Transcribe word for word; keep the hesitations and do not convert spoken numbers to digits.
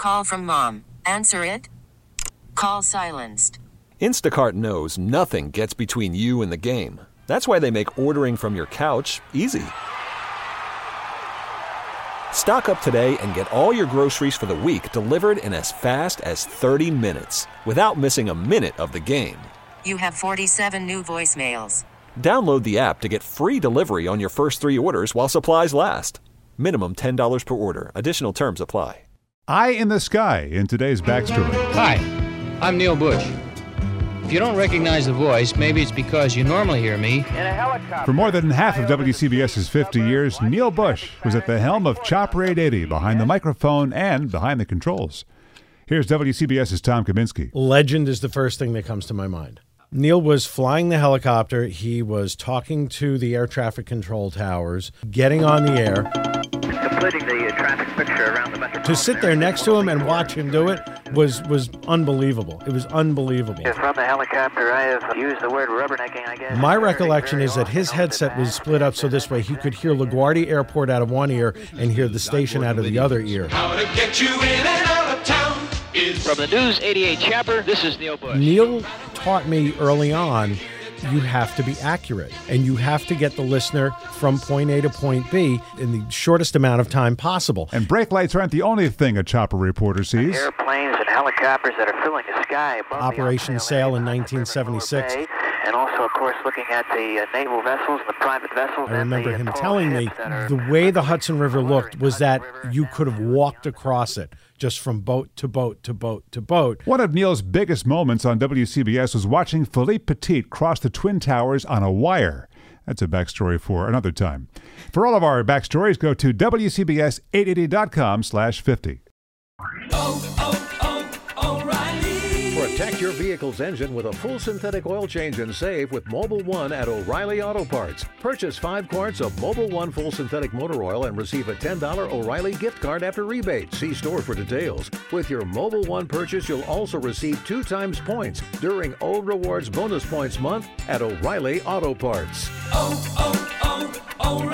call from mom. Answer it. Call silenced. Instacart knows nothing gets between you and the game. That's why they make ordering from your couch easy. Stock up today and get all your groceries for the week delivered in as fast as thirty minutes without missing a minute of the game. You have forty-seven new voicemails. Download the app to get free delivery on your first three orders while supplies last. Minimum ten dollars per order. Additional terms apply. Eye in the Sky in today's backstory. Hi, I'm Neil Bush. If you don't recognize the voice, maybe it's because you normally hear me in a helicopter. For more than half of W C B S's fifty years, Neil Bush was at the helm of Chopper eight eighty, behind the microphone and behind the controls. Here's W C B S's Tom Kaminski. Legend is the first thing that comes to my mind. Neil was flying the helicopter. He was talking to the air traffic control towers, getting on the air. Completing the uh, traffic picture around the metropolitan. To sit there next to him and watch him do it was was unbelievable. It was unbelievable. From the helicopter, I have used the word rubbernecking, I guess. My recollection is that his headset was split up so this way he could hear LaGuardia Airport out of one ear and hear the station out of the other ear. How to get you in and out of town is... From the News eighty-eight Chopper, this is Neil Bush. Neil taught me early on, you have to be accurate, and you have to get the listener from point A to point B in the shortest amount of time possible. And brake lights aren't the only thing a chopper reporter sees. Airplanes and helicopters that are filling the sky above Operation Sail in nineteen seventy-six. And also, of course, looking at the uh, naval vessels, the private vessels. I remember and the, him uh, telling me are, the way the Hudson River looked was that you could have walked across it just from boat to boat to boat to boat. One of Neil's biggest moments on W C B S was watching Philippe Petit cross the Twin Towers on a wire. That's a backstory for another time. For all of our backstories, go to W C B S eight eighty dot com slash fifty. Oh, oh, oh, O'Reilly. Protect your vehicle's engine with a full synthetic oil change and save with Mobil one at O'Reilly Auto Parts. Purchase five quarts of Mobil one full synthetic motor oil and receive a ten dollars O'Reilly gift card after rebate. See store for details. With your Mobil one purchase, you'll also receive two times points during O Rewards Bonus Points Month at O'Reilly Auto Parts. Oh, oh, oh, O'Reilly.